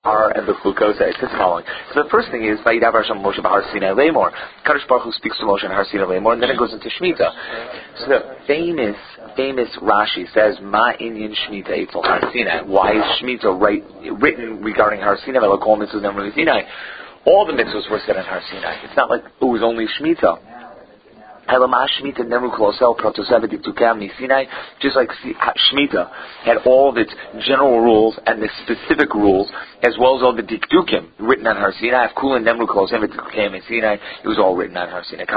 Har and the Chukos. It says the following. So the first thing is Vayidav Hashem Moshe B'Har Sinai Lemor. Kadosh Baruch Hu speaks to Moshe on Har Sinai Lemor, and then it goes into Shemitah. So the famous Rashi says Ma Inyan Shemitah Eitzel Har Sinai. Why is Shemitah written regarding Har Sinai? Velakol Mitzvos Nemru Sinai. All the mitzvahs were said on Har Sinai. It's not like it was only Shemitah. Just like Shemitah had all of its general rules and the specific rules, as well as all the dikdukim written on Har Sinai. It was all written on Har Sinai.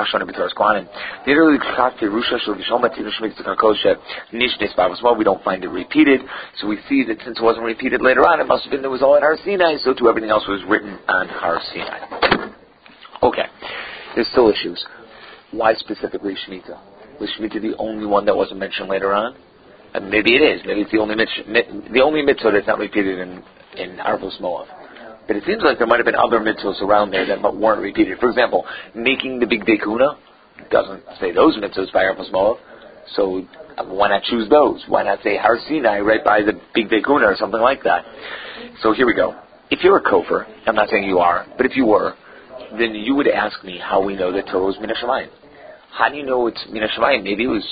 We don't find it repeated, so we see that since it wasn't repeated later on, it must have been it was all at Har Sinai, so too everything else was written on Har Sinai. Okay, there's still issues. Why specifically Shemitah? Was Shemitah the only one that wasn't mentioned later on? And maybe it is. Maybe it's the only mitzvah that's not repeated in Arvos Moav. But it seems like there might have been other mitzvahs around there that weren't repeated. For example, making the Big Day Kuna doesn't say those mitzvahs by Arvos Moav. So why not choose those? Why not say Har Sinai right by the Big Day Kuna or something like that? So here we go. If you're a kofar, I'm not saying you are, but if you were, then you would ask me how we know that Torah was Min HaShamayim. How do you know it's Min HaShamayim? Maybe it was,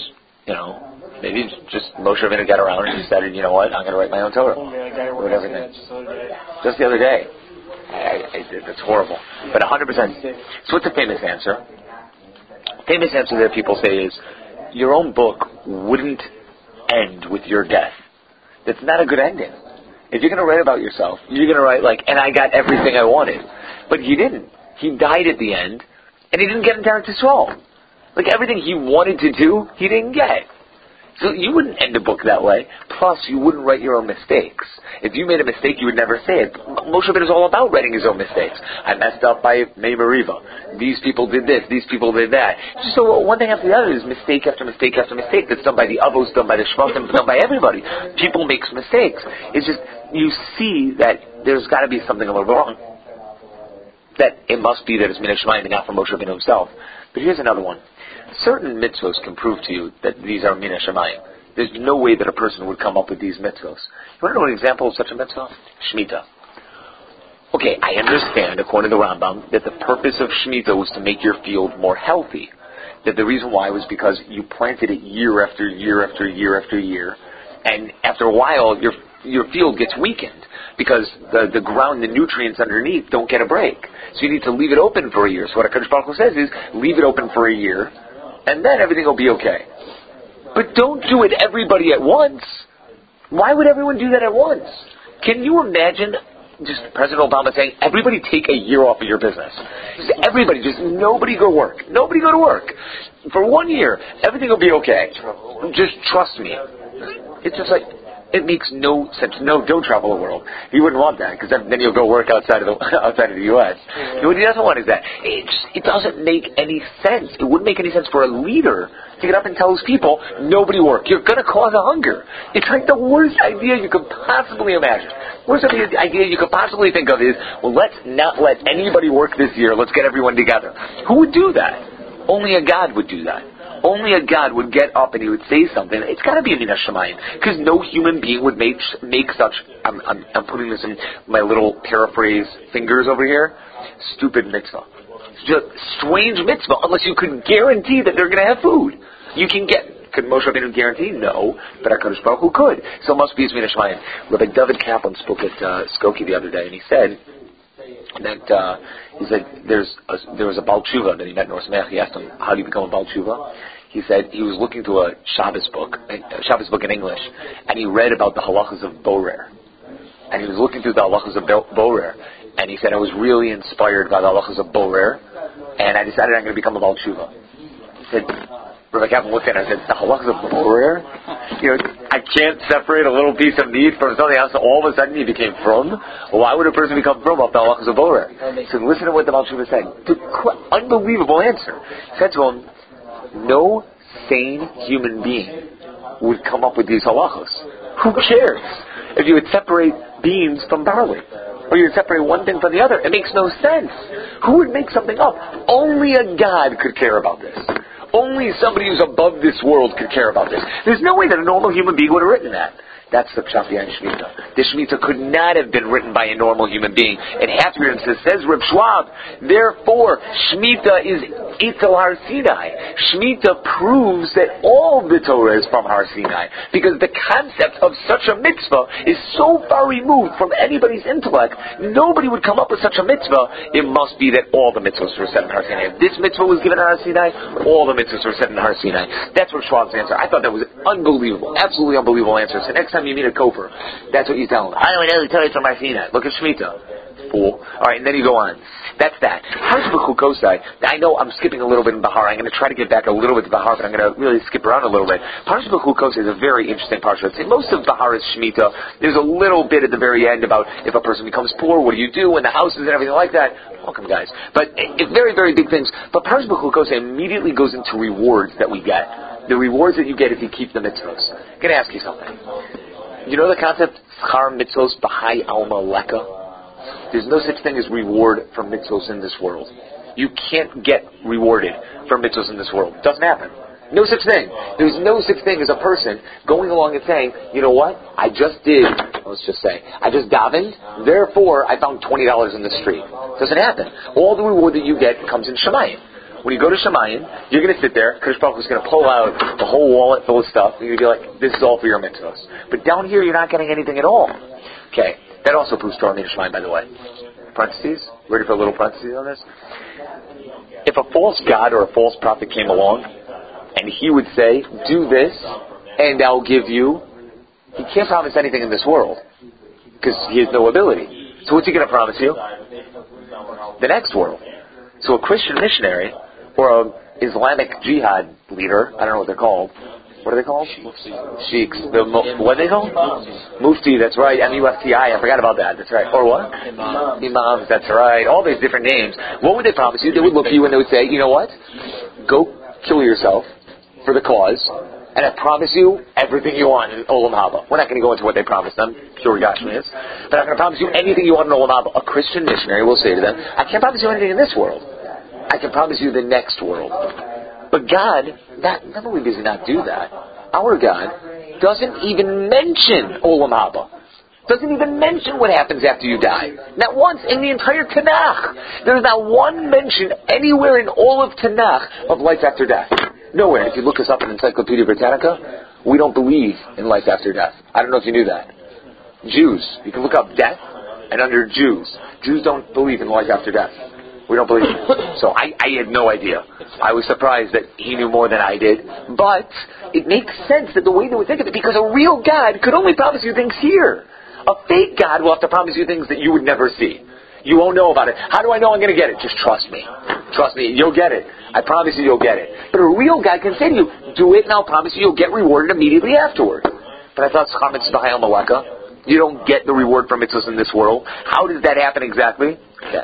maybe it's just Moshe Rabbeinu got around and decided, you know what, I'm going to write my own Torah. Or everything. Just the other day. That's horrible. But 100%. So what's the famous answer? The famous answer that people say is, your own book wouldn't end with your death. That's not a good ending. If you're going to write about yourself, you're going to write and I got everything I wanted. But he didn't. He died at the end, and he didn't get into Eretz Yisrael. Everything he wanted to do, he didn't get. So you wouldn't end a book that way. Plus, you wouldn't write your own mistakes. If you made a mistake, you would never say it. Moshe Rabbeinu is all about writing his own mistakes. I messed up by Mei Meriva. These people did this. These people did that. So one thing after the other is mistake after mistake after mistake. That's done by the Avos, done by the Shvatim, done by everybody. People make mistakes. It's just, you see that there's got to be something a little wrong. That it must be that it's Min HaShamayim and not from Moshe Rabbeinu himself. But here's another one. Certain mitzvos can prove to you that these are Min HaShamayim. There's no way that a person would come up with these mitzvos. You want to know an example of such a mitzvah? Shemitah. Okay, I understand, according to the Rambam, that the purpose of Shemitah was to make your field more healthy. That the reason why was because you planted it year after year after year after year, and after a while your field gets weakened because the ground, the nutrients underneath don't get a break. So you need to leave it open for a year. So what HaKadosh Baruch Hu says is, leave it open for a year, and then everything will be okay. But don't do it everybody at once. Why would everyone do that at once? Can you imagine just President Obama saying, everybody take a year off of your business? Just everybody, just nobody go to work. Nobody go to work. For 1 year, everything will be okay. Just trust me. It's just it makes no sense. No, don't travel the world. He wouldn't want that, because then you'll go work outside of the U.S. What he doesn't want is that. It doesn't make any sense. It wouldn't make any sense for a leader to get up and tell his people, nobody work. You're going to cause a hunger. It's like the worst idea you could possibly imagine. Worst idea you could possibly think of is, well, let's not let anybody work this year. Let's get everyone together. Who would do that? Only a God would do that. Only a God would get up and he would say something. It's got to be a Min HaShamayim, because no human being would make such. I'm putting this in my little paraphrase fingers over here. Stupid mitzvah. It's just strange mitzvah, unless you could guarantee that they're going to have food. Could Moshe Rabbeinu guarantee? No, but HaKadosh Baruch Hu could. So it must be Min HaShamayim. Rabbi David Kaplan spoke at Skokie the other day, and he said there was a Baal Tshuva that he met in North America. He asked him, how do you become a Baal Tshuva? He said he was looking through a Shabbos book in English, and he read about the halachas of Borer. And he was looking through the halachas of Borer, and he said, I was really inspired by the halachas of Borer, and I decided I'm going to become a Baal Tshuva. He said, Rabbi Kaplan looked at it and said, the halachas of Borer? I can't separate a little piece of meat from something else, so all of a sudden he became from? Why would a person become from off the halachas of Borer? He said, listen to what the Baal Tshuva said. Unbelievable answer. He said to him, no sane human being would come up with these halachos. Who cares if you would separate beans from barley, or you would separate one thing from the other? It makes no sense. Who would make something up? Only a God could care about this. Only somebody who's above this world could care about this. There's no way that a normal human being would have written that. That's the Pshat behind Shemitah. The Shemitah could not have been written by a normal human being. It has to be written, says Reb Schwab. Therefore, Shemitah is Eitel Har Sinai. Shemitah proves that all the Torah is from Har Sinai. Because the concept of such a mitzvah is so far removed from anybody's intellect, nobody would come up with such a mitzvah. It must be that all the mitzvahs were set in Har Sinai. If this mitzvah was given in Har Sinai, all the mitzvahs were set in Har Sinai. That's Reb Schwab's answer. I thought that was an unbelievable, absolutely unbelievable answer. So next time you meet a kofar, that's what you tell him. I don't know the Torah from Har Sinai. Look at Shemitah. Fool. Alright, and then you go on. That's that. How's Bechukosai? I know I'm skipping a little bit in Bahar. I'm going to try to get back a little bit to Bahar, but I'm going to really skip around a little bit. Parsha Bechukosai is a very interesting parsha. I'd say most of Bahar is Shemitah. There's a little bit at the very end about if a person becomes poor, what do you do, and the houses and everything like that. Welcome, guys. But it's very, very big things. But Parsha Bechukosai immediately goes into rewards that we get. The rewards that you get if you keep the mitzvahs. I'm going to ask you something. You know the concept, Schar mitzvos b'hai alma leka? There's no such thing as reward for mitzvos in this world. You can't get rewarded for mitzvos in this world. It doesn't happen. No such thing. There's no such thing as a person going along and saying, you know what, I just davened, therefore I found $20 in the street. It doesn't happen. All the reward that you get comes in Shemayim. When you go to Shemayim, you're going to sit there, Kadosh Baruch Hu is going to pull out the whole wallet full of stuff, and you're going to be like, this is all for your mitzvahs. But down here, you're not getting anything at all. Okay, that also proves Torah Midrash Shemayim, by the way. Parentheses? Ready for a little parentheses on this? If a false god or a false prophet came along, and he would say, do this, and I'll give you, he can't promise anything in this world, because he has no ability. So what's he going to promise you? The next world. So a Christian missionary, or an Islamic jihad leader, I don't know what they're called. What are they called? Sheikhs. What are they called? Mufti, that's right. M-U-F-T-I, I forgot about that. That's right. Or what? Imams, that's right. All these different names. What would they promise you? They would look at you and they would say, you know what? Go kill yourself for the cause, and I promise you everything you want in Olam Haba. We're not going to go into what they promised them, pure Gashmias, but I'm going to promise you anything you want in Olam Haba. A Christian missionary will say to them, I can't promise you anything in this world. I can promise you the next world. But God, not only does He not do that, our God doesn't even mention Olam Haba. Doesn't even mention what happens after you die. Not once in the entire Tanakh. There is not one mention anywhere in all of Tanakh of life after death. Nowhere. If you look us up in Encyclopedia Britannica, we don't believe in life after death. I don't know if you knew that. Jews, you can look up death, and under Jews don't believe in life after death. We don't believe it. So I had no idea. I was surprised that he knew more than I did. But it makes sense that the way they would think of it, because a real God could only promise you things here. A fake God will have to promise you things that you would never see. You won't know about it. How do I know I'm going to get it? Just trust me. Trust me. You'll get it. I promise you you'll get it. But a real God can say to you, do it and I'll promise you you'll get rewarded immediately afterward. But I thought Schar mitzvah b'hai maleka. You don't get the reward from mitzvahs in this world. How does that happen exactly? Okay.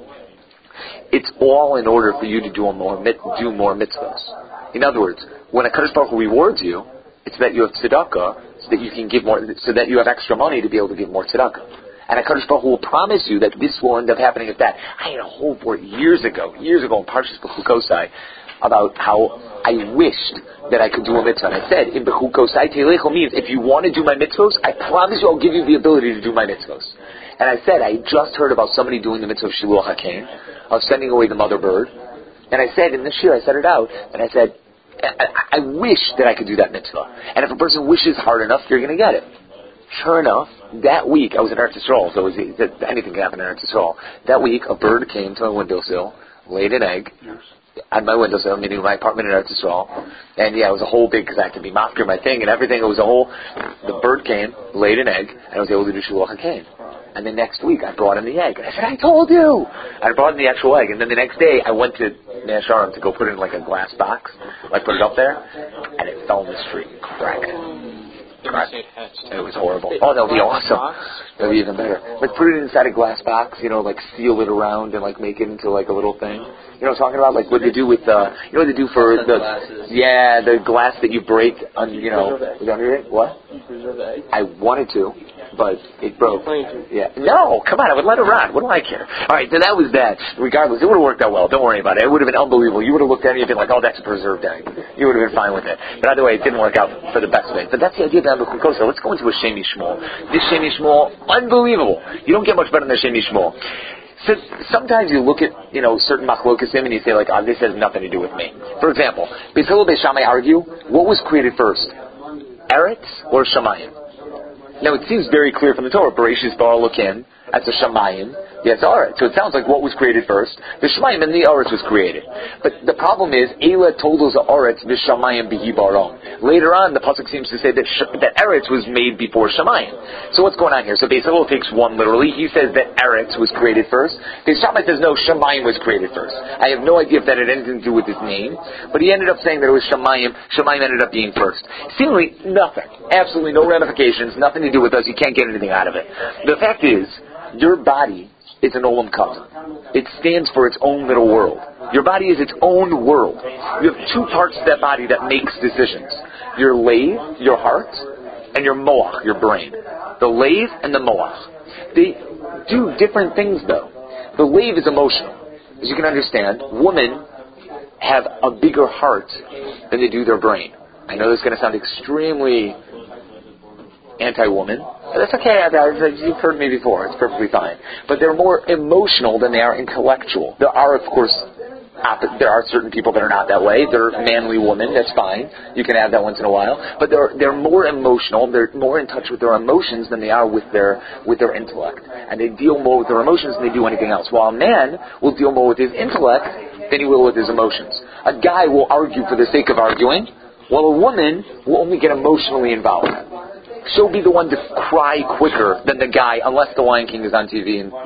It's all in order for you to do more mitzvahs. In other words, when a Kadosh Baruch Hu rewards you, it's that you have tzedakah, so that you can give more, so that you have extra money to be able to give more tzedakah. And a Kadosh Baruch Hu will promise you that this will end up happening at that. I had a whole word years ago in Parshas Bechukosai about how I wished that I could do a mitzvah. And I said, in Bechukosai Teilecho means, if you want to do my mitzvahs, I promise you I'll give you the ability to do my mitzvahs. And I said, I just heard about somebody doing the mitzvah of Shiluach HaKain, of sending away the mother bird. And I said, in this year, I said it out, and I said, I wish that I could do that mitzvah. And if a person wishes hard enough, you're going to get it. Sure enough, that week, I was in Eretz Yisrael, so anything can happen in Eretz Yisrael. That week, a bird came to my windowsill, laid an egg on my windowsill, meaning my apartment in Eretz Yisrael. And yeah, it was a whole big, because I had to be mafkir my thing and everything. It was a whole, the bird came, laid an egg, and I was able to do Shiluach HaKain. And then next week, I brought in the egg. And I said, I told you! I brought in the actual egg. And then the next day, I went to Mea Shearim to go put it in like a glass box. I put it up there, and it fell in the street. Crack. It was horrible. Oh, that would be awesome. That would be even better. Like, put it inside a glass box, like seal it around and like make it into like a little thing. You know what I'm talking about? Like what they do with, you know what they do for the glass that you break on, under it? What? I wanted to, but it broke. Yeah. No, come on, I would let it rot. What do I care? All right, so that was that. Regardless, it would have worked out well. Don't worry about it. It would have been unbelievable. You would have looked at it and been like, oh, that's a preserved egg. You would have been fine with it. But either way, it didn't work out for the best way. But that's the idea of Amber Kukosa. Let's go into a Shemi Shmuel. This Shemi Shmuel, unbelievable. You don't get much better than the Shemi Shmuel. So sometimes you look at, certain machlokasim and you say like, this has nothing to do with me. For example, Beis Hillel Beis Shammai argue, what was created first? Eretz or Shamayim? Now it seems very clear from the Torah, Bereshis bara Elokim, that's a Shamayim, yes, Eretz. So it sounds like what was created first? The Shamayim and the Eretz was created. But the problem is, Eila told us Eretz v'Shamayim bihi barom. Later on, the pasuk seems to say that Eretz was made before Shamayim. So what's going on here? So Beis Hillel takes one literally. He says that Eretz was created first. Beis Shammai says no, Shamayim was created first. I have no idea if that had anything to do with his name, but he ended up saying that it was Shamayim. Shamayim ended up being first. Seemingly nothing. Absolutely no ramifications, nothing to do with us. You can't get anything out of it. The fact is, your body is an olam katan. It stands for its own little world. Your body is its own world. You have two parts of that body that makes decisions. Your lathe, your heart, and your moach, your brain. The lathe and the moach. They do different things though. The lathe is emotional. As you can understand, women have a bigger heart than they do their brain. I know this is going to sound extremely anti-woman. That's okay. You've heard me before. It's perfectly fine. But they're more emotional than they are intellectual. There are, of course, there are certain people that are not that way. They're manly women. That's fine. You can have that once in a while. But they're more emotional. They're more in touch with their emotions than they are with their intellect. And they deal more with their emotions than they do anything else. While a man will deal more with his intellect than he will with his emotions. A guy will argue for the sake of arguing, while a woman will only get emotionally involved. She'll be the one to cry quicker than the guy, unless the Lion King is on TV and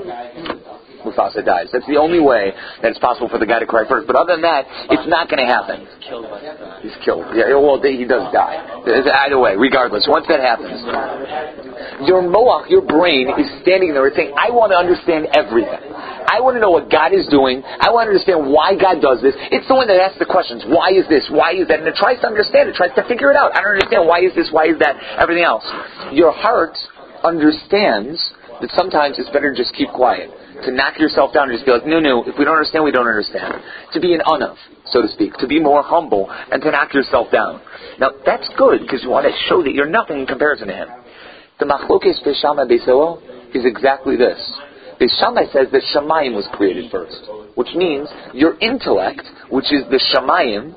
Mufasa dies. That's the only way that it's possible for the guy to cry first. But other than that, it's not going to happen. He's killed. Yeah, well, he does die. Either way, regardless, once that happens, your moach, your brain, is standing there and saying, I want to understand everything. I want to know what God is doing. I want to understand why God does this. It's the one that asks the questions. Why is this? Why is that? And it tries to understand it. Tries to figure it out. I don't understand. Why is this? Why is that? Everything else. Your heart understands that sometimes it's better to just keep quiet. To knock yourself down and just be like, no, if we don't understand, we don't understand. To be an unav, so to speak. To be more humble and to knock yourself down. Now, that's good because you want to show that you're nothing in comparison to him. The machlokes Beis Shammai Beis Hillel is exactly this. Beis Shammai says that Shamayim was created first, which means your intellect, which is the Shamayim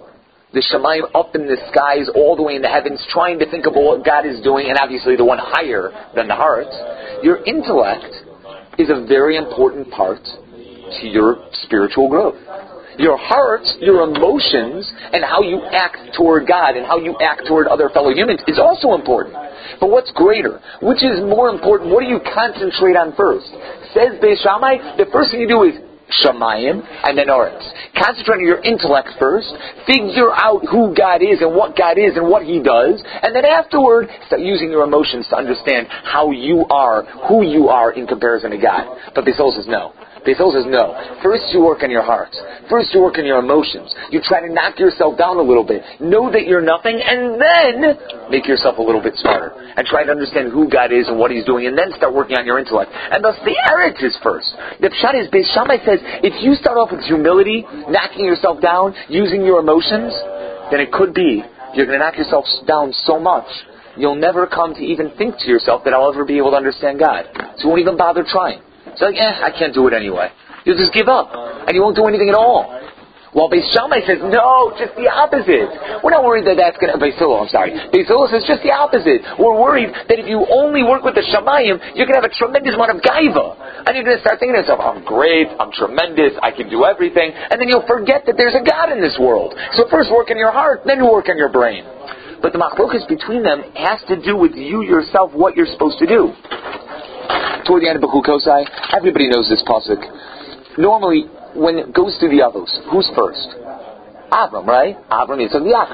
up in the skies, all the way in the heavens, trying to think about what God is doing, and obviously the one higher than the heart. Your intellect is a very important part to your spiritual growth. Your heart, your emotions, and how you act toward God and how you act toward other fellow humans is also important. But what's greater? Which is more important? What do you concentrate on first? Says Beis Shammai, the first thing you do is Shamayim and then Eretz. Concentrate on your intellect first. Figure out who God is and what He does. And then afterward, start using your emotions to understand how you are, who you are in comparison to God. But Beis Hillel says no. Beis Hillel says no. First you work on your heart. First you work on your emotions. You try to knock yourself down a little bit. Know that you're nothing, and then make yourself a little bit smarter. And try to understand who God is and what He's doing, and then start working on your intellect. And thus the Eretz is first. The pshat is, Beis Shammai says, if you start off with humility, knocking yourself down, using your emotions, then it could be you're going to knock yourself down so much, you'll never come to even think to yourself that I'll ever be able to understand God. So you won't even bother trying. It's like, I can't do it anyway. You'll just give up. And you won't do anything at all. While Beis Shammai says, no, just the opposite. We're not worried that that's going to... Beis Hillel says just the opposite. We're worried that if you only work with the Shamayim, you're going to have a tremendous amount of gaiva. And you're going to start thinking to yourself, I'm great, I'm tremendous, I can do everything. And then you'll forget that there's a God in this world. So first work on your heart, then you work on your brain. But the machlokas between them has to do with you yourself, what you're supposed to do. Toward the end of Bechukosai, everybody knows this pasuk. Normally, when it goes through the Avos, who's first? Avram, right? Avram, Yitzchak, Yaakov.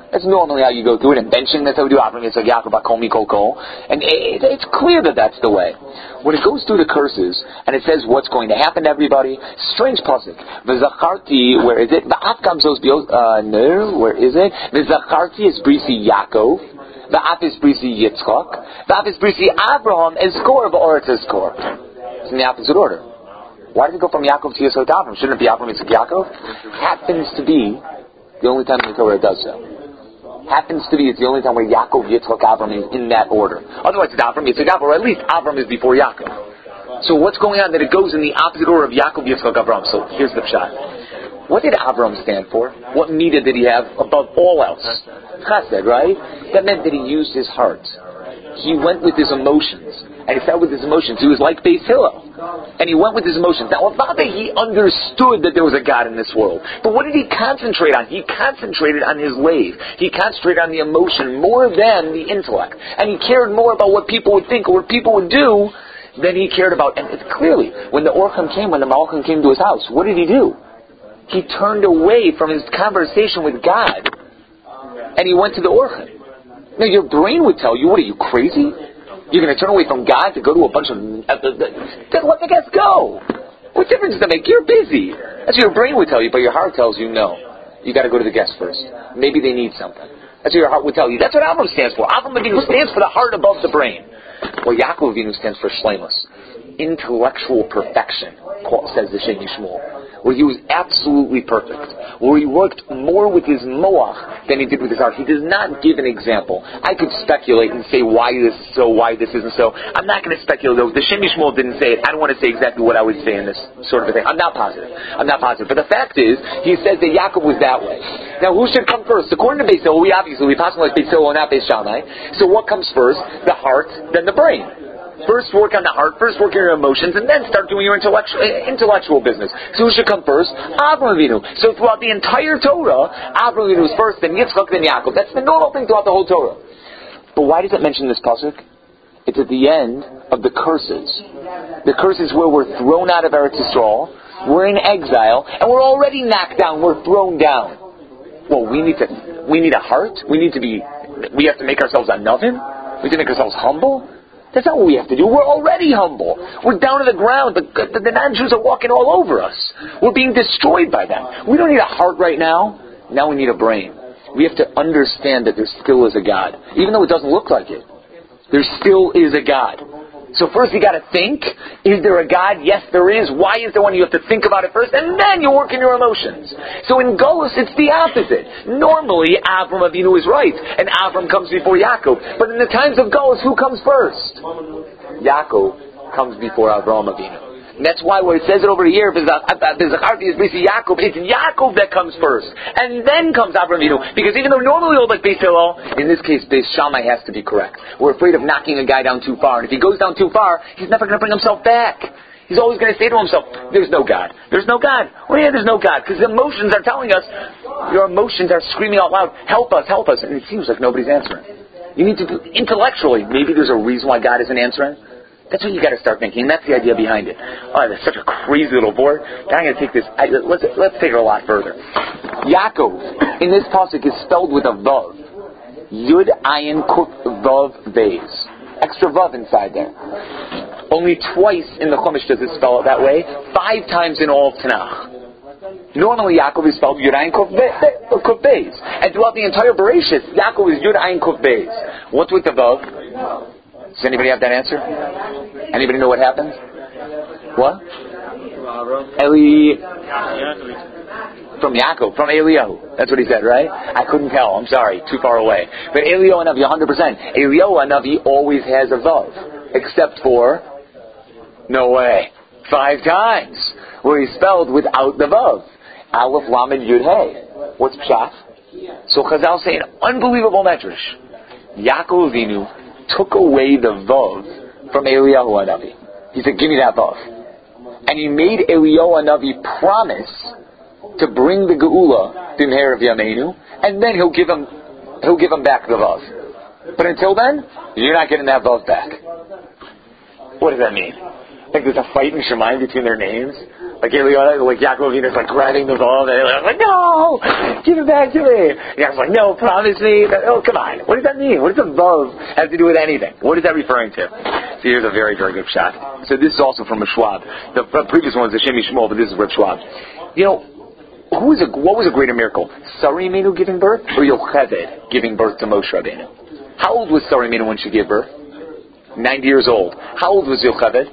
That's normally how you go through it. And benching, that's how we do Avram Yitzchak Yaakov Bakom Mikol Kol. And it's clear that that's the way. When it goes through the curses, and it says what's going to happen to everybody, strange pasuk. V'zacharti, where is it? V'af gamzos bios, no, where is it? V'zacharti is brisi Yaakov. V'af is brisi Yitzchak. V'af is brisi Abraham, and skor v'oretz is skor. It's in the opposite order. Why did it go from Yaakov to Yisod to Avram? Shouldn't it be Avram Yitzchak Yaakov? Happens to be the only time in the Torah it does so. Happens to be it's the only time where Yaakov, Yitzchak, Avram is in that order. Otherwise it's Avram, Yitzchak, Avram, or at least Avram is before Yaakov. So what's going on that it goes in the opposite order of Yaakov, Yitzchak, Avram? So here's the pshat. What did Avram stand for? What midah did he have above all else? Chesed, right? That meant that he used his heart. He went with his emotions. And he fell with his emotions. He was like Beis Hillel. And he went with his emotions. Now, it's not that he understood that there was a God in this world. But what did he concentrate on? He concentrated on his lave. He concentrated on the emotion more than the intellect. And he cared more about what people would think or what people would do than he cared about. And it's clearly, when the Orchim came, when the Malachim came to his house, what did he do? He turned away from his conversation with God. And he went to the Orchim. Now, your brain would tell you, what are you, crazy? You're going to turn away from God to go to a bunch of... Then let the guests go. What difference does that make? You're busy. That's what your brain would tell you, but your heart tells you no. You got to go to the guests first. Maybe they need something. That's what your heart would tell you. That's what Avram stands for. Avram Avinu stands for the heart above the brain. Well, Yaakov Avinu stands for shleimus. Intellectual perfection, says the Shem Yishmael, where he was absolutely perfect, where he worked more with his moach than he did with his heart. He does not give an example. I could speculate and say why this is so, why this isn't so. I'm not going to speculate though. The Shem Yishmael didn't say it. I don't want to say exactly what I would say in this sort of a thing. I'm not positive. But the fact is, he says that Yaakov was that way. Now, who should come first? According to Beis Hillel, we pass like Beis Hillel, not Beis Shammai. So what comes first? The heart, then the brain. First work on the heart, first work on your emotions, and then start doing your intellectual business. So who should come first? Avram Avinu. So throughout the entire Torah, Avram Avinu is first, then Yitzchak, then Yaakov. That's the normal thing throughout the whole Torah. But why does it mention this pasuk? It's at the end of the curses. The curses where we're thrown out of Eretz Yisrael, we're in exile, and we're already knocked down, we're thrown down. Well, we need a heart? We have to make ourselves anavim? We have to make ourselves humble? That's not what we have to do. We're already humble. We're down to the ground. The non-Jews are walking all over us. We're being destroyed by them. We don't need a heart right now. Now we need a brain. We have to understand that there still is a God. Even though it doesn't look like it. There still is a God. So first you got to think, is there a God? Yes, there is. Why is there one? You have to think about it first, and then you work in your emotions. So in Golus, it's the opposite. Normally, Avram Avinu is right, and Avram comes before Yaakov. But in the times of Golus, who comes first? Yaakov comes before Avram Avinu. And that's why when it says it over here, it's Yaakov that comes first. And then comes Avram Avinu. Because even though normally we'll like Beis Hillel, in this case, Beis Shammai has to be correct. We're afraid of knocking a guy down too far. And if he goes down too far, he's never going to bring himself back. He's always going to say to himself, there's no God. There's no God. Well, yeah, there's no God. Because the emotions are telling us, your emotions are screaming out loud, help us, help us. And it seems like nobody's answering. You need to, intellectually, maybe there's a reason why God isn't answering. That's what you got to start thinking. That's the idea behind it. Oh, that's such a crazy little board. Now I'm going to take this. Let's take it a lot further. Yaakov in this pasuk is spelled with a vav. Yud Ayin Kuf Vav Beis. Extra vav inside there. Only twice in the Chumash does it spell it that way. 5 times in all of Tanakh. Normally Yaakov is spelled Yud Ayin Kuf Beis. And throughout the entire Bereshit, Yaakov is Yud Ayin Kuf Beis. What's with the vav? Does anybody have that answer? Anybody know what happened? What? From Yaakov, from Eliyahu. That's what he said, right? I couldn't tell. I'm sorry, too far away. But Eliyahu Hanavi, 100%. Eliyahu Hanavi always has a vav, except for no way, 5 times where he's spelled without the vav. Aleph Lamed Yud Hey. What's pshat? So Chazal say an unbelievable medrash. Yaakov Avinu took away the vav from Eliyahu Hanavi. He said, give me that vav. And he made Eliyahu Hanavi promise to bring the Geula b'mher of Yameinu, and then he'll give him back the vav. But until then, you're not getting that vav back. What does that mean? Like there's a fight in Shemayim between their names? Like Yaakov Avinu's like grabbing the ball, and they're like, no, give it back to me. And Yaakov's like, no, promise me. Oh, come on. What does that mean? What does the vav have to do with anything? What is that referring to? So here's a very, very good shot. So this is also from Rav Schwab. The previous one was the Shemi Shmuel, but this is Rav Schwab. What was a greater miracle? Sarah Imeinu giving birth, or Yocheved giving birth to Moshe Rabbeinu? How old was Sarah Imeinu when she gave birth? 90 years old. How old was Yocheved?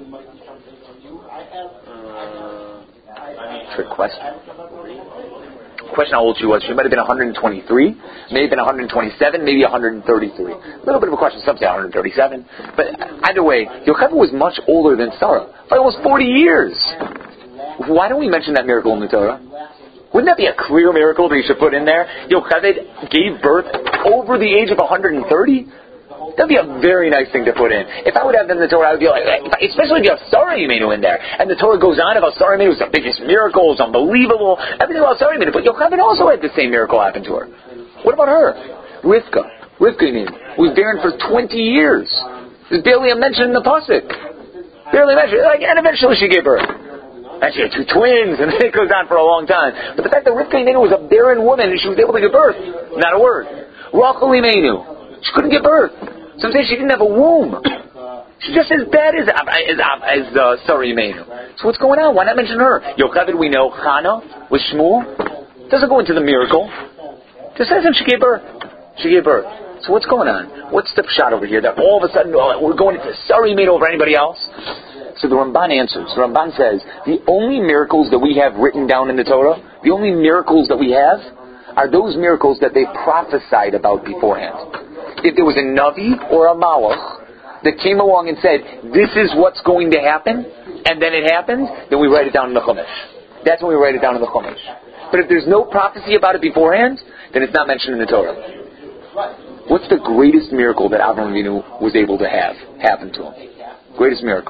Trick question. Question how old she was. She might have been 123, may have been 127, maybe 133. A little bit of a question. Some say 137. But either way, Yocheved was much older than Sarah by almost 40 years. Why don't we mention that miracle in the Torah? Wouldn't that be a clear miracle that you should put in there? Yocheved gave birth over the age of 130? That'd be a very nice thing to put in. If I would have them in the Torah, I would be like, especially if you have Sarah Imeinu in there, and the Torah goes on about Sarah Imeinu was the biggest miracle, it was unbelievable, everything about Sarah Imeinu, but Yocheved also had the same miracle happen to her. What about her? Rivka Imeinu was barren for 20 years. There's barely a mention in the pasuk. Barely mentioned. And eventually she gave birth. And she had 2 twins, and it goes on for a long time. But the fact that Rivka Imeinu was a barren woman and she was able to give birth, not a word. Rachel Imeinu, she couldn't give birth. Some say she didn't have a womb. She's just as bad as Sarah Imeinu. So what's going on? Why not mention her? Yocheved, we know. Chana with Shmuel doesn't go into the miracle. Just says she gave birth. She gave birth. So what's going on? What's the shot over here that all of a sudden we're going into Sarah Imeinu over anybody else? So the Ramban answers. The Ramban says the only miracles that we have written down in the Torah, the only miracles that we have, are those miracles that they prophesied about beforehand. If there was a Navi or a Malach that came along and said, this is what's going to happen, and then it happens, then we write it down in the Chumash. That's when we write it down in the Chumash. But if there's no prophecy about it beforehand, then it's not mentioned in the Torah. What's the greatest miracle that Avraham Avinu was able to have happen to him? Greatest miracle.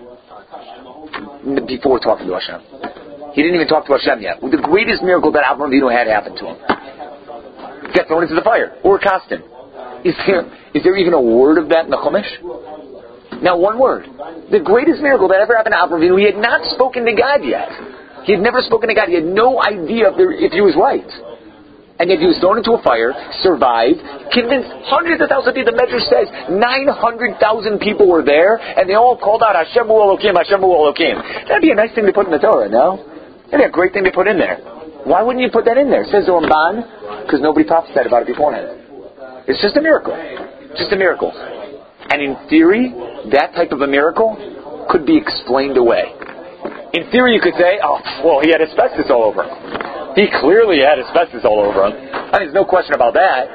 Before talking to Hashem. He didn't even talk to Hashem yet. The greatest miracle that Avraham Avinu had happened to him. Get thrown into the fire. Or cast him. Is there even a word of that in the Chumash? Now, one word. The greatest miracle that ever happened to Avraham Avinu, he had not spoken to God yet. He had never spoken to God. He had no idea if he was right. And yet he was thrown into a fire, survived, convinced hundreds of thousands of people. The Medrash says 900,000 people were there, and they all called out, Hashem hu Elokim, Hashem hu Elokim. That'd be a nice thing to put in the Torah, no? That'd be a great thing to put in there. Why wouldn't you put that in there? Says the Ramban, because nobody prophesied about it beforehand. It's just a miracle. Just a miracle. And in theory, that type of a miracle could be explained away. In theory, you could say, he had asbestos all over him. He clearly had asbestos all over him. There's no question about that.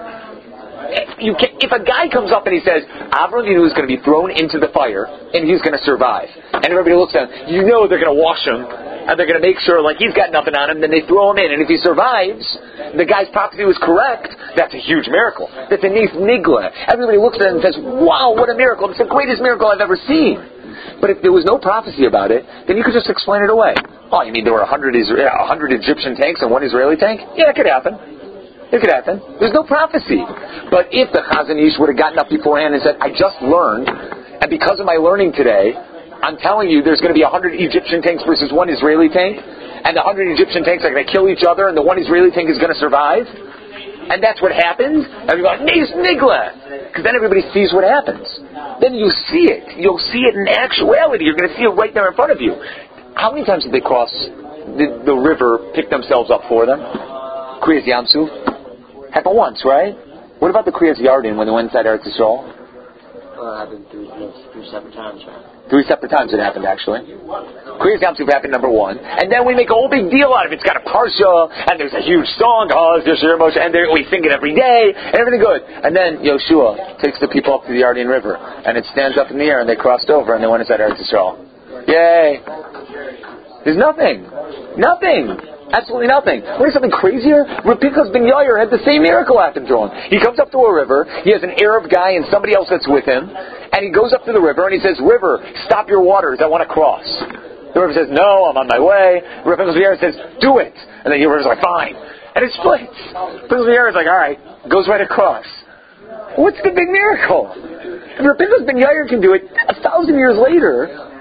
If a guy comes up and he says, Avraham Avinu is going to be thrown into the fire, and he's going to survive, and everybody looks at him, they're going to wash him, and they're going to make sure he's got nothing on him, then they throw him in, and if he survives, the guy's prophecy was correct, that's a huge miracle. That's a nes nigla. Everybody looks at it and says, wow, what a miracle. It's the greatest miracle I've ever seen. But if there was no prophecy about it, then you could just explain it away. Oh, you mean there were 100 Egyptian tanks and 1 Israeli tank? Yeah, it could happen. It could happen. There's no prophecy. But if the Chazon Ish would have gotten up beforehand and said, I just learned, and because of my learning today, I'm telling you there's going to be 100 Egyptian tanks versus 1 Israeli tank, and the 100 Egyptian tanks are going to kill each other, and the 1 Israeli tank is going to survive, and that's what happens, everybody goes, Nes Nigla! Because then everybody sees what happens. Then you see it. You'll see it in actuality. You're going to see it right there in front of you. How many times did they cross the river, pick themselves up for them? Kriyas Yamsuf? Happened once, right? What about the Kriyas Yarden when they went inside Eretz Yisrael? It happened three separate times, right? 3 separate times it happened, actually. Kriyas Yamsuf happened number 1. And then we make a whole big deal out of it. It's got a parsha, and there's a huge song, and we sing it every day, and everything good. And then Yoshua takes the people up to the Yarden River, and it stands up in the air, and they crossed over, and they went inside Eretz Yisrael. Yay! There's nothing. Nothing. Absolutely nothing. What is something crazier? Rav Pinchas ben Yair had the same miracle happen to him. He comes up to a river, he has an Arab guy and somebody else that's with him, and he goes up to the river and he says, River, stop your waters, I want to cross. The river says, no, I'm on my way. Rav Pinchas ben Yair says, do it. And then the river's like, fine. And it splits. Pinchas ben Yair is like, alright, goes right across. What's the big miracle? If Rav Pinchas ben Yair can do it 1,000 years later,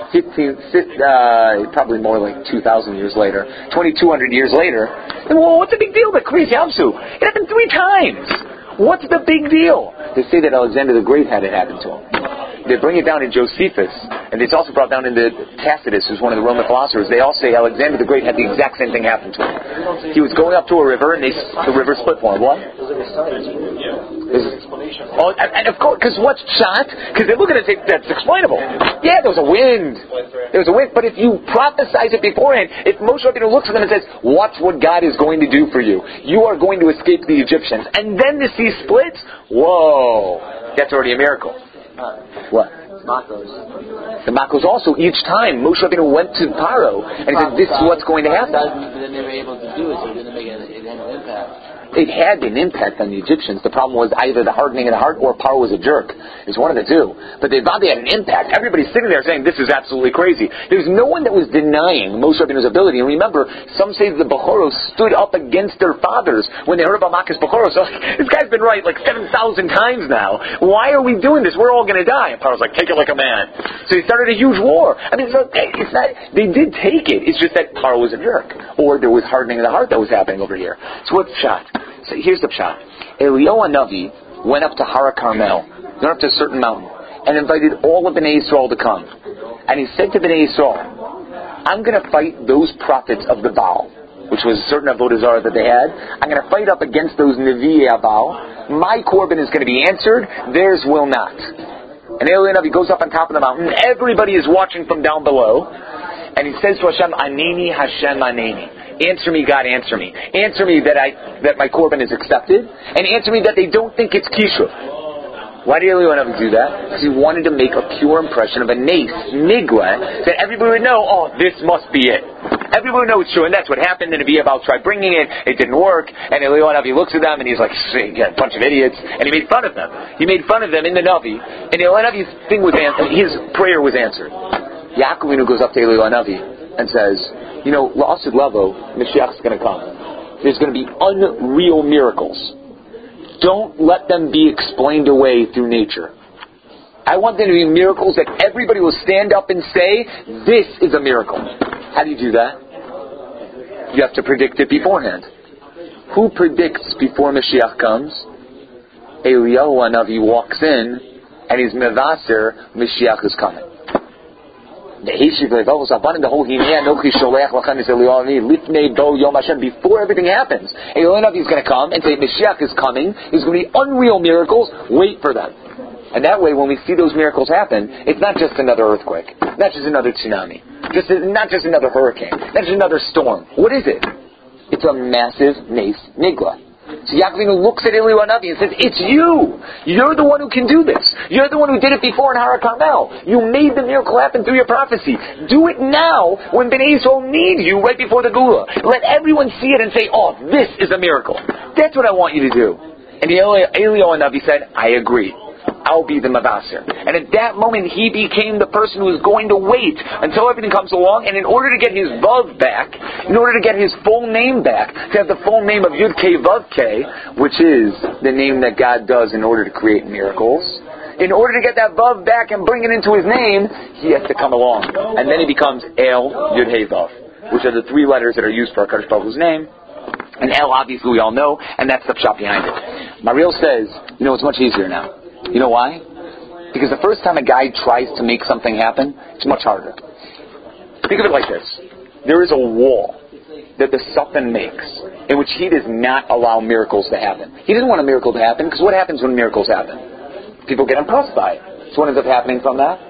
probably more like 2,000 years later, 2,200 years later. Well, what's the big deal? The Kriyas Yamsu. It happened 3 times. What's the big deal? They say that Alexander the Great had it happen to him. They bring it down in Josephus, and it's also brought down in the Tacitus, who's one of the Roman philosophers. They all say Alexander the Great had the exact same thing happen to him. He was going up to a river, and the river split for him. What? And of course, because what's shot? Because they look at it and say, that's explainable. Yeah, there was a wind. But if you prophesize it beforehand, if Moshe Rabbeinu looks at them and says, watch what God is going to do for you. You are going to escape the Egyptians. And then the sea splits? Whoa. That's already a miracle. What? The Makos also, each time Moshe Rabbeinu went to Paro and he said, this is what's going to happen. But then they were able to do it, so it didn't make it had no impact. It had an impact on the Egyptians. The problem was either the hardening of the heart or Paro was a jerk. It's one of the two. But they thought they had an impact. Everybody's sitting there saying, this is absolutely crazy. There's no one that was denying Moshe Rabbeinu's ability. And remember, some say the Bechoros stood up against their fathers when they heard about Makas Bechoros. So this guy's been right like 7,000 times now. Why are we doing this? We're all going to die. And Paro's like, take it like a man. So he started a huge war. I mean, it's not, they did take it. It's just that Paro was a jerk. Or there was hardening of the heart that was happening over here. So what's shot? So here's the pshat. Eliyahu Hanavi went up to Har Carmel, went up to a certain mountain, and invited all of Bnei Yisrael to come. And he said to Bnei Yisrael, I'm going to fight those prophets of the Baal, which was a certain Avodah Zarah that they had. I'm going to fight up against those Nevi'ei Baal. My korban is going to be answered, theirs will not. And Eliyahu Hanavi goes up on top of the mountain. Everybody is watching from down below. And he says to Hashem, Aneni Hashem Aneni. Answer me, God, answer me. Answer me that my korban is accepted, and answer me that they don't think it's kishuv. Why did Eliyahu Hanavi do that? Because he wanted to make a pure impression of a nace, nigla, that everybody would know, oh, this must be it. Everybody would know it's true, and that's what happened. And Nevi'ei Baal tried bringing it, it didn't work, and Eliyahu Hanavi looks at them, and he's like, a bunch of idiots, and he made fun of them. He made fun of them in the Navi, and Eliyahu Hanavi's thing was his prayer was answered. Yaakov Avinu goes up to Eliyahu Hanavi and says, you know, La'asid Lavo, Mashiach's going to come. There's going to be unreal miracles. Don't let them be explained away through nature. I want them to be miracles that everybody will stand up and say, this is a miracle. How do you do that? You have to predict it beforehand. Who predicts before Mashiach comes? Eliyahu Hanavi walks in and he's mevaser, Mashiach is coming. Before everything happens, Eliyahu Hanavi is going to come and say, Mashiach is coming. There's going to be unreal miracles. Wait for them. And that way, when we see those miracles happen, it's not just another earthquake, not just another tsunami, not just another hurricane, not just another storm. What is it? It's a massive nace nigla. So Yaakov Avinu looks at Eliyahu Hanavi and says, it's you! You're the one who can do this. You're the one who did it before in Har Carmel. You made the miracle happen through your prophecy. Do it now when Bnei Yisrael need you right before the Gula. Let everyone see it and say, oh, this is a miracle. That's what I want you to do. And Eliyahu Hanavi said, I agree. I'll be the Mavaser. And at that moment, he became the person who was going to wait until everything comes along. And in order to get his Vav back, in order to get his full name back, to have the full name of Yud Kei Vav Kei, which is the name that God does in order to create miracles, in order to get that Vav back and bring it into his name, he has to come along. And then he becomes El Yud Hei Vav, which are the 3 letters that are used for HaKadosh Baruch Hu's name. And El, obviously, we all know, and that's the pshat behind it. Mariel says, you know, it's much easier now. You know why? Because the first time a guy tries to make something happen, it's much harder. Think of it like this. There is a wall that the Satan makes in which he does not allow miracles to happen. He doesn't want a miracle to happen, because what happens when miracles happen? People get impressed by it. So what ends up happening from that?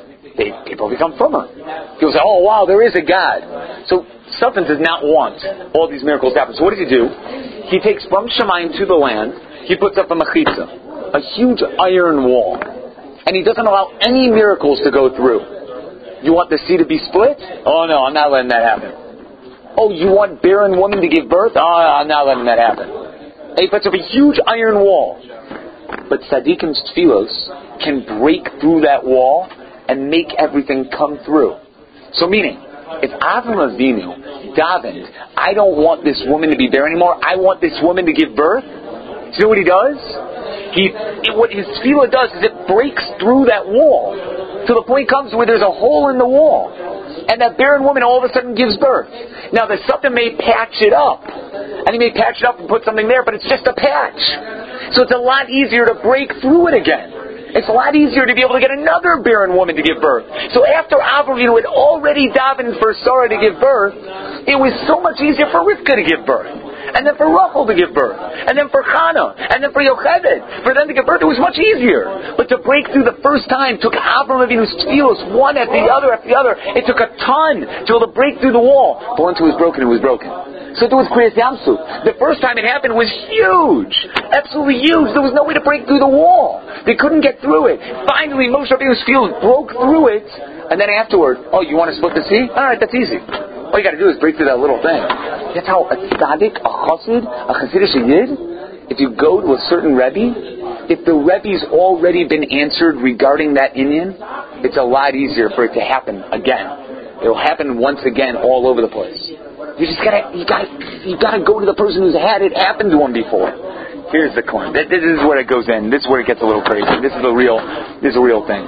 People become firmer. People say, oh wow, there is a God. So Satan does not want all these miracles to happen. So what does he do? He takes from Shemayim to the land, he puts up a mechitza, a huge iron wall. And he doesn't allow any miracles to go through. You want the sea to be split? Oh no, I'm not letting that happen. Oh, you want barren woman to give birth? Oh, I'm not letting that happen. And he puts up a huge iron wall. But Tzadikim's tefillos can break through that wall and make everything come through. So meaning, if Avram Avinu davened, I don't want this woman to be barren anymore, I want this woman to give birth, you know what he does? What his tefillah does is it breaks through that wall. till the point comes where there's a hole in the wall. And that barren woman all of a sudden gives birth. Now the Satan may patch it up. And he may patch it up and put something there, but it's just a patch. So it's a lot easier to break through it again. It's a lot easier to be able to get another barren woman to give birth. So after Avraham had already davened for Sarah to give birth, it was so much easier for Rivka to give birth. And then for Rachel to give birth. And then for Chana. And then for Yocheved. For them to give birth, it was much easier. But to break through the first time took Avraham Avinu's tefillos, one after the other after the other. It took a ton to be able to break through the wall. But once it was broken, it was broken. So it was Kriyas Yamsuf. The first time it happened was huge. Absolutely huge. There was no way to break through the wall. They couldn't get through it. Finally, Moshe Rabbeinu's tefillos broke through it. And then afterward, oh, you want to split the sea? Alright, that's easy. All you got to do is break through that little thing. That's how a tzaddik, a chassid, a chassidish yid, if you go to a certain Rebbe, if the Rebbe's already been answered regarding that inyan, it's a lot easier for it to happen again. It will happen once again all over the place. You just gotta go to the person who's had it happen to him before. Here's the coin. This is where it goes in. This is where it gets a little crazy. This is a real thing.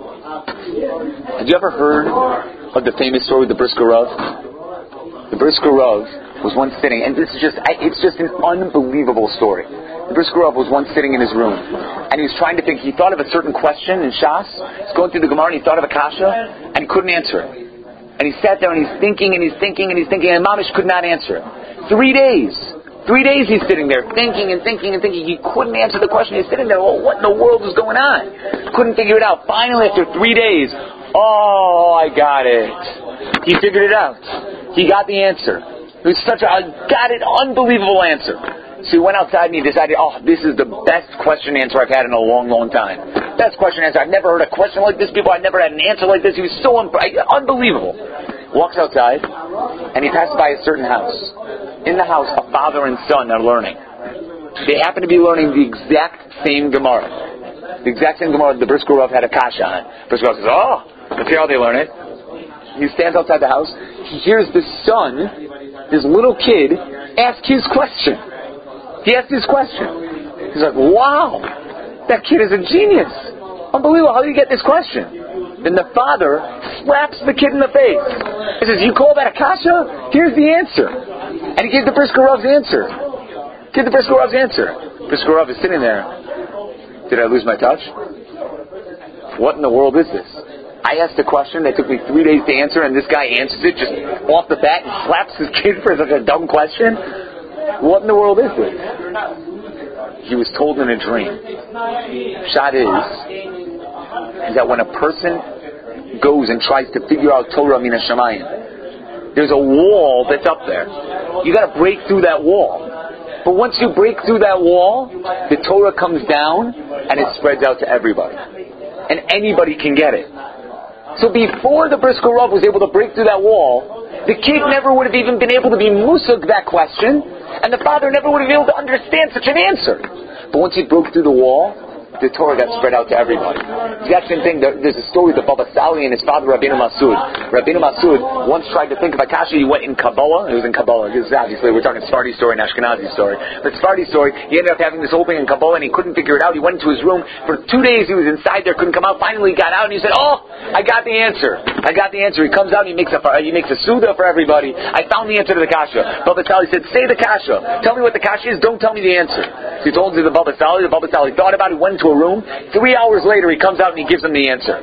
Have you ever heard of the famous story of the Brisker Rav? The Brisker Rav was once sitting, and it's just an unbelievable story. The Brisker Rav was once sitting in his room, and he was trying to think. He thought of a certain question in Shas. He's going through the Gemara, and he thought of a kasha, and he couldn't answer it. And he sat there, and he's thinking, and Mamish could not answer it. 3 days he's sitting there, thinking. He couldn't answer the question. He's sitting there, well, what in the world is going on? Couldn't figure it out. Finally, after 3 days, oh, I got it. He figured it out. He got the answer. It was unbelievable answer. So he went outside and he decided, this is the best question answer I've had in a long, long time. Best question answer. I've never heard a question like this before. I've never had an answer like this. He was so unbelievable. Walks outside and he passes by a certain house. In the house, a father and son are learning. They happen to be learning the exact same Gemara. The exact same Gemara the Brisker Rav had a kasha on. Brisker Rav says, let's see how they learn it. He stands outside the house. He hears the son, his little kid, ask his question. He asked his question. He's like, wow, that kid is a genius. Unbelievable. How do you get this question? Then the father slaps the kid in the face. He says, you call that a kasha? Here's the answer. And he gave the Brisker Rav's answer. Brisker Rav is sitting there. Did I lose my touch? What in the world is this? I asked a question that took me 3 days to answer, and this guy answers it just off the bat and slaps his kid for such a dumb question? What in the world is this? He was told in a dream. Shot is that when a person goes and tries to figure out Torah min hashamayim, there's a wall that's up there. You got to break through that wall. But once you break through that wall, the Torah comes down and it spreads out to everybody. And anybody can get it. So before the Brisker Rav was able to break through that wall, the kid never would have even been able to be musug that question, and the father never would have been able to understand such an answer. But once he broke through the wall, the Torah got spread out to everybody. It's the same thing. There's a story of the Baba Sali and his father, Rabbeinu Masud. Rabbeinu Masud once tried to think of a kasha. He went in Kabbalah. It was in Kabbalah. Obviously, we're talking Sephardi story and Ashkenazi story. But Sephardi story, he ended up having this whole thing in Kabbalah, and he couldn't figure it out. He went into his room. For 2 days, he was inside there, couldn't come out. Finally, he got out, and he said, I got the answer. He comes out, and he makes a Suda for everybody. I found the answer to the kasha. Baba Sali said, say the kasha. Tell me what the kasha is. Don't tell me the answer. So he told it to the Baba Sali. The Baba Sali thought about it, went into a room. 3 hours later, he comes out and he gives them the answer.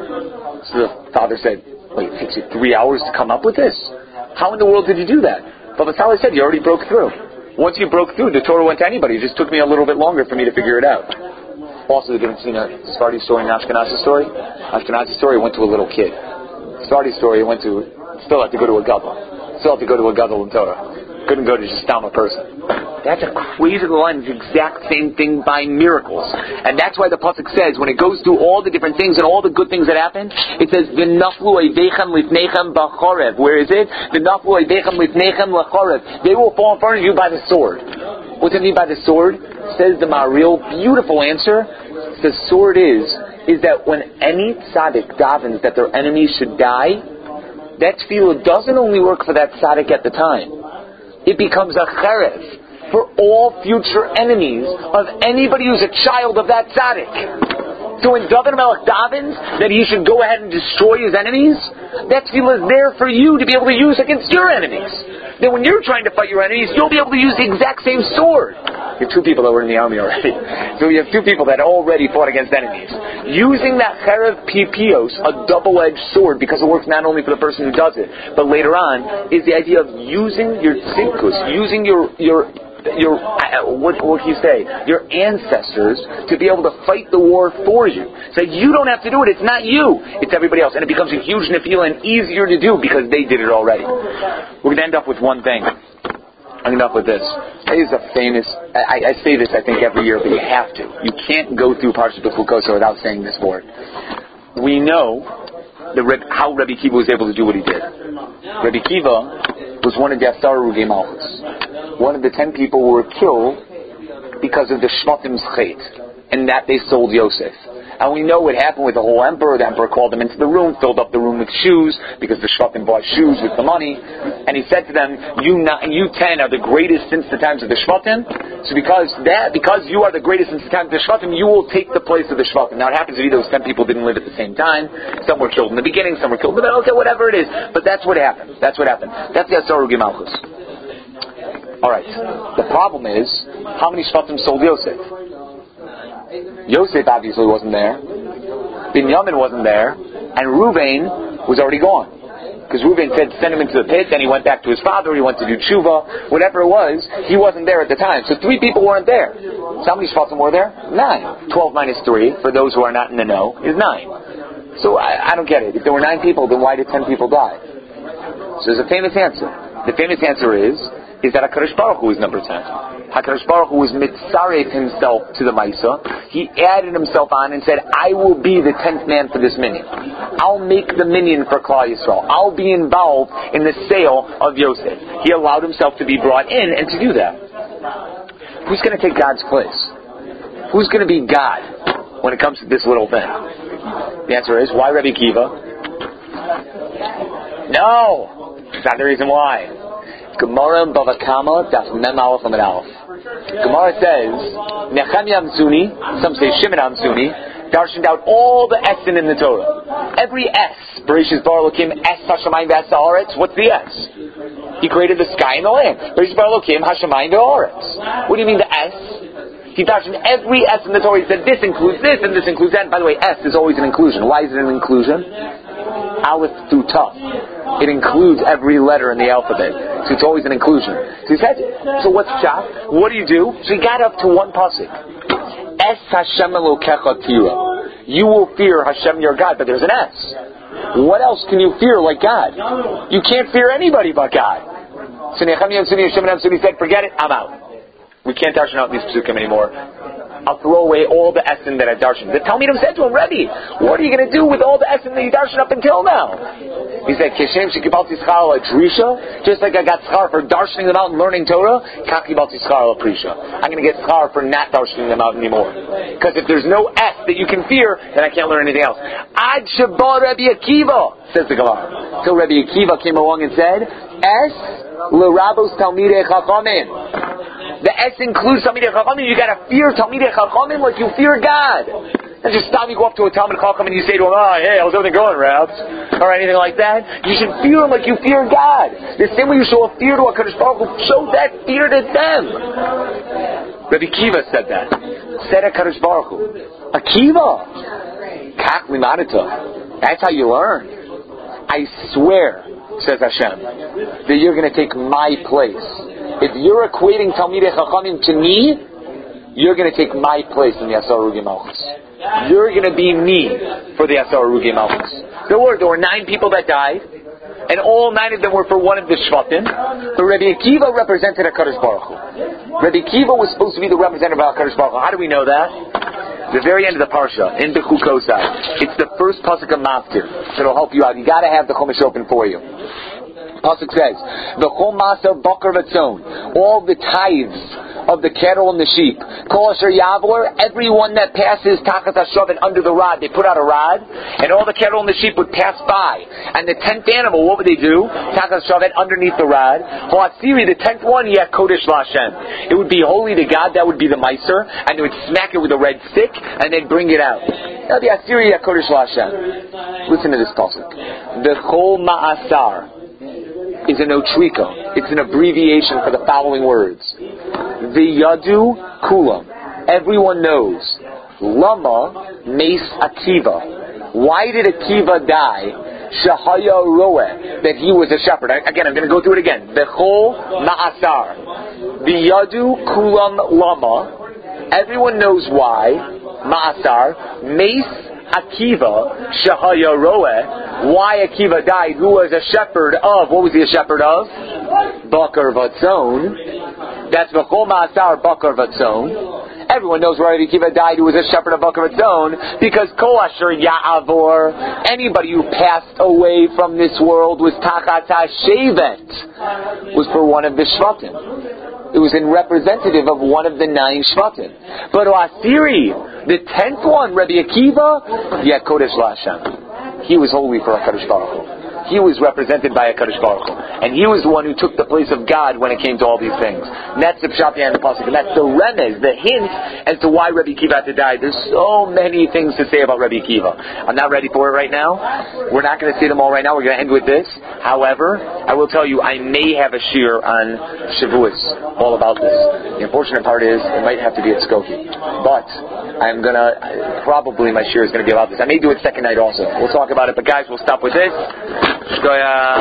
So the father said, wait, it takes you 3 hours to come up with this? How in the world did you do that? Baba Sali said, you already broke through. Once you broke through, the Torah went to anybody. It just took me a little bit longer for me to figure it out. Also, the difference between a Sephardi story and an Ashkenazi story. Ashkenazi story went to a little kid. Sephardi story still had to go to a gadol. Still had to go to a gadol in Torah. Couldn't go to just a person. That's a crazy line. It's the exact same thing by miracles. And that's why the pasuk says, when it goes through all the different things and all the good things that happen, it says, V'naflu oivechem lifnechem b'chorev. Where is it? V'naflu oivechem lifnechem l'chorev. They will fall in front of you by the sword. What does it mean by the sword? Says the Maharil, beautiful answer. The sword is that when any tzaddik davens that their enemies should die, that tefillah doesn't only work for that tzaddik at the time. It becomes a cherev for all future enemies of anybody who's a child of that tzaddik. So when David Melech davens that he should go ahead and destroy his enemies, that tefillah is there for you to be able to use against your enemies. Then when you're trying to fight your enemies, you'll be able to use the exact same sword. You have two people that were in the army already. So you have two people that already fought against enemies. Using that cherev pipios, a double-edged sword, because it works not only for the person who does it, but later on, is the idea of using your tzidkus, using your what can you say? Your ancestors to be able to fight the war for you. So you don't have to do it. It's not you. It's everybody else. And it becomes a huge nefila and easier to do because they did it already. We're going to end up with one thing. I'm going to end up with this. This is a famous, I say this I think every year, but you have to. You can't go through Parshat Bechukoso without saying this word. We know how Rabbi Kiva was able to do what he did. Rabbi Kiva was one of the Asar Rugei Malchus. One of the 10 people who were killed because of the Shvatim's Chet, and that they sold Yosef. And we know what happened with the whole emperor. The emperor called them into the room, filled up the room with shoes, because the Shvatim bought shoes with the money. And he said to them, you 10 are the greatest since the times of the Shvatim. So because you are the greatest since the times of the Shvatim, you will take the place of the Shvatim. Now it happens to be those 10 people didn't live at the same time. Some were killed in the beginning, some were killed in the middle. Okay, whatever it is. But that's what happened. That's the Asar Rugei Malchus. Alright. The problem is, how many Shvatim sold Yosef? Yosef obviously wasn't there. Binyamin wasn't there. And Reuven was already gone. Because Reuven said send him into the pit, then he went back to his father, he went to do tshuva, whatever it was, he wasn't there at the time. So 3 people weren't there. So how many Shvatim were there? 9. 12 minus 3, for those who are not in the know, is 9. So I don't get it. If there were 9 people, then why did 10 people die? So there's a famous answer. The famous answer is that HaKadosh Baruch Hu is number 10. HaKadosh Baruch Hu was mitzaref himself to the Maisa. He added himself on and said, I will be the 10th man for this minyan. I'll make the minyan for Klal Yisrael. I'll be involved in the sale of Yosef. He allowed himself to be brought in and to do that. Who's going to take God's place? Who's going to be God when it comes to this little thing? The answer is, why Rabbi Kiva? No! It's not the reason why. Gemara in Bava Kama, Daf Mem Aleph Amud Aleph. Gemara says, Nehemiah Hamsuni, some say Shimon Hamsuni, darshaned out all the Esin in the Torah. Every S, Bereshis Bar Elokim, Es Hashamayim V'Es Haaretz. What's the S? He created the sky and the land. Bereshis Bar Elokim, Hashamayim V'Haaretz. What do you mean the S? He darshaned every S in the Torah. He said this includes this and this includes that. And by the way, S is always an inclusion. Why is it an inclusion? Aleph through Tav. It includes every letter in the alphabet. So it's always an inclusion. So he said, so what's Pshat? What do? So he got up to one pasuk. Es Hashem Elokecha Tira. You will fear Hashem your God, but there's an S. What else can you fear like God? You can't fear anybody but God. So Nehemiah Hamsuni, Shimon Hamsuni said, forget it, I'm out. We can't darshan out these psukim anymore. I'll throw away all the essen that I've darshan. The Talmidim said to him, Rebbe, what are you going to do with all the essen that you darshan up until now? He said, Keshem shekibalti schar la drisha, just like I got schar for darshaning them out and learning Torah, kach kibalti schar la prisha. I'm going to get schar for not darshaning them out anymore. Because if there's no S that you can fear, then I can't learn anything else. Ad sheba Rabbi Akiva, says the Gemara. So Rabbi Akiva came along and said, S l'rabos talmidei chachamim. The S includes Talmidei Chachamim. You got to fear Talmidei Chachamim like you fear God. And just stop. You go up to a Talmid Chacham and you say to him, "Oh, hey, how's everything going, Rabs?" Or anything like that. You should fear him like you fear God. The same way you show a fear to HaKadosh Baruch Hu, show that fear to them. Rabbi Kiva said that. Said HaKadosh Baruch Hu, Akiva, Kach limadata. That's how you learn. I swear, says Hashem, that you're going to take my place. If you're equating Talmidei Chachamim to me, you're going to take my place in the Asar Rugei Malchus. You're going to be me for the Asar Rugei Malchus. There were 9 people that died, and all 9 of them were for one of the Shvatim. But Rabbi Akiva represented HaKadosh Baruch Hu. Rabbi Akiva was supposed to be the representative of HaKadosh Baruch Hu. How do we know that? The very end of the parsha, in Bechukosai. It's the first pasuk of Maftir. It'll help you out. You got to have the Chumash open for you. Pasuk says, "V'chol maser bakar v'tzon," all the tithes of the cattle and the sheep. Kol asher yavor, everyone that passes tachat hashavet under the rod, they put out a rod, and all the cattle and the sheep would pass by. And the 10th animal, what would they do? Tachat hashavet underneath the rod. Hoatziri, the 10th one, yeh kodesh l'Hashem. It would be holy to God. That would be the meiser, and they would smack it with a red stick, and they'd bring it out. Now the Asiri HaKodesh LaHashem. Listen to this pasuk. The Chol Ma'asar is an otriko. It's an abbreviation for the following words. V'yadu kulam. Everyone knows. Lama meis Akiva. Why did Akiva die? Shahaya roeh, that he was a shepherd. Again, I'm going to go through it again. Bechol ma'asar. V'yadu kulam lama. Everyone knows why. Ma'asar. Meis Akiva. Shahaya roeh. Why Akiva died. Who was a shepherd of, what was he a shepherd of? Bakar Vatzon. That's Bechol ma'asar Bakar Vatzon. Everyone knows why Rabbi Akiva died, who was a shepherd of Bakar Vatzon, because Kol Asher Ya'avor, anybody who passed away from this world was Tachat HaShevet, was for one of the Shvatim. It was in representative of one of the 9 Shvatim. But Asiri, the 10th one, Rabbi Akiva, Kodesh LaHashem. He was holy for HaKadosh Baruch Hu. He was represented by HaKadosh Baruch Hu. And he was the one who took the place of God when it came to all these things. And that's the Pshat and the Pasuk. And that's the remez, the hint as to why Rabbi Akiva had to die. There's so many things to say about Rabbi Akiva. I'm not ready for it right now. We're not going to say them all right now. We're going to end with this. However, I will tell you, I may have a shir on Shavuos all about this. The unfortunate part is, it might have to be at Skokie. But I'm going to, probably my shir is going to be about this. I may do it second night also. We'll talk about it. But guys, we'll stop with this. Shkoyach.